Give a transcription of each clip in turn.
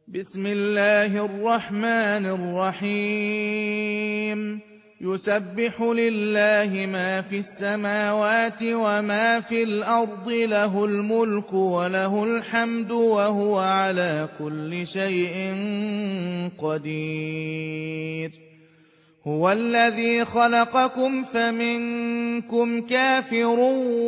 بسم الله الرحمن الرحيم يسبح لله ما في السماوات وما في الأرض له الملك وله الحمد وهو على كل شيء قدير هو الذي خلقكم فمنكم كافر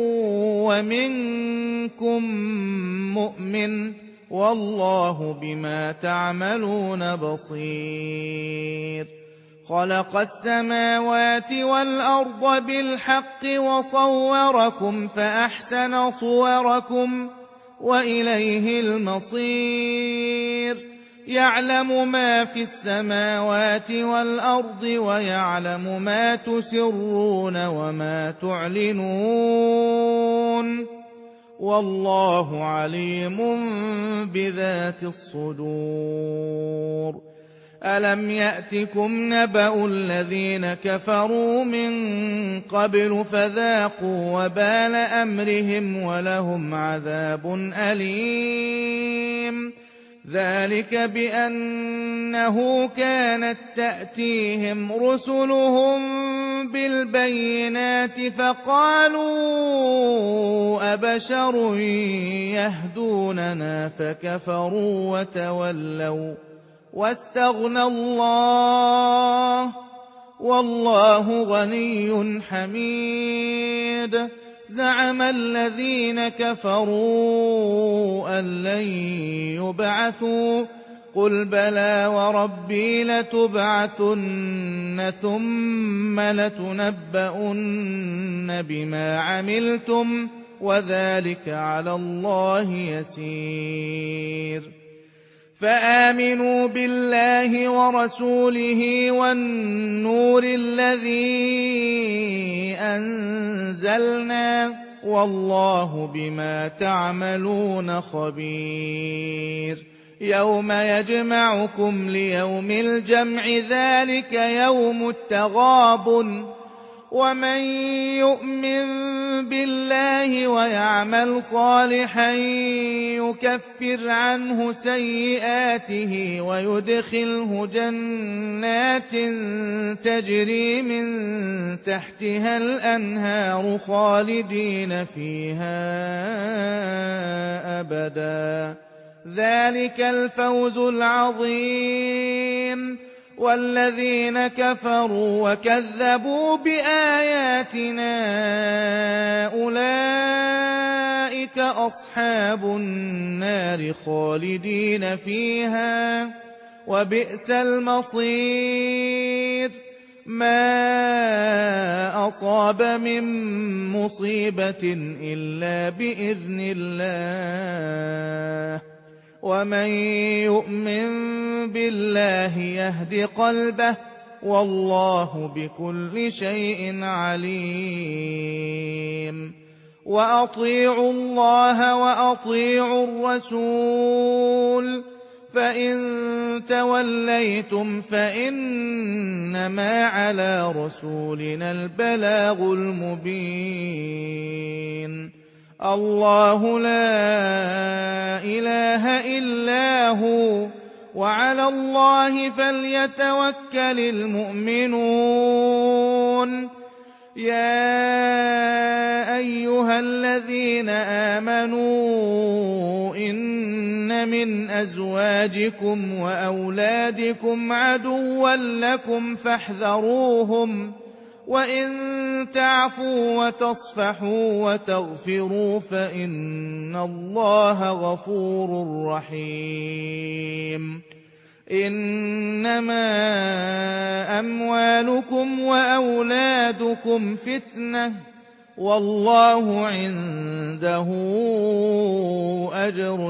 ومنكم مؤمن والله بما تعملون بصير خلق السماوات والأرض بالحق وصوركم فأحسن صوركم وإليه المصير يعلم ما في السماوات والأرض ويعلم ما تسرون وما تعلنون والله عليم بذات الصدور ألم يأتكم نبأ الذين كفروا من قبل فذاقوا وبال أمرهم ولهم عذاب أليم ذلك بأنه كانت تأتيهم رسلهم بالبينات فقالوا أبشر يهدوننا فكفروا وتولوا واستغنى الله والله غني حميد زعم الذين كفروا أن لن يبعثوا قل بلى وربي لتبعثن ثم لتنبؤن بما عملتم وذلك على الله يسير فآمنوا بالله ورسوله والنور الذي أنزلنا والله بما تعملون خبير يوم يجمعكم ليوم الجمع ذلك يوم التغابن ومن يؤمن بالله ويعمل صالحا يكفر عنه سيئاته ويدخله جنات تجري من تحتها الأنهار خالدين فيها أبدا ذلك الفوز العظيم والذين كفروا وكذبوا بآياتنا أولئك أصحاب النار خالدين فيها وبئس المصير ما أصاب من مصيبة إلا بإذن الله ومن يؤمن بالله يهد قلبه والله بكل شيء عليم وأطيعوا الله وأطيعوا الرسول فإن توليتم فإنما على رسولنا البلاغ المبين الله لا إله إلا هو وعلى الله فليتوكل المؤمنون يا أيها الذين آمنوا إن من أزواجكم وأولادكم عدوا لكم فاحذروهم وإن تعفوا وتصفحوا وتغفروا فإن الله غفور رحيم إنما أموالكم وأولادكم فتنة والله عنده أجر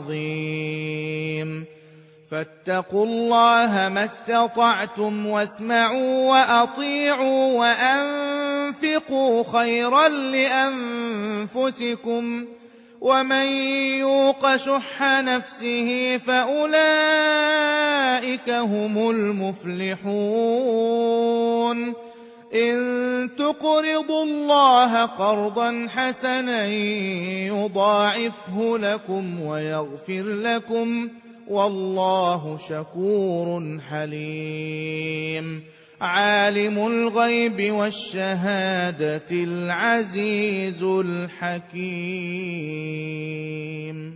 عظيم فاتقوا الله ما استطعتم واسمعوا وأطيعوا وأنفقوا خيرا لأنفسكم ومن يوق شح نفسه فأولئك هم المفلحون إن تقرضوا الله قرضا حسنا يضاعفه لكم ويغفر لكم والله شكور حليم عالم الغيب والشهادة العزيز الحكيم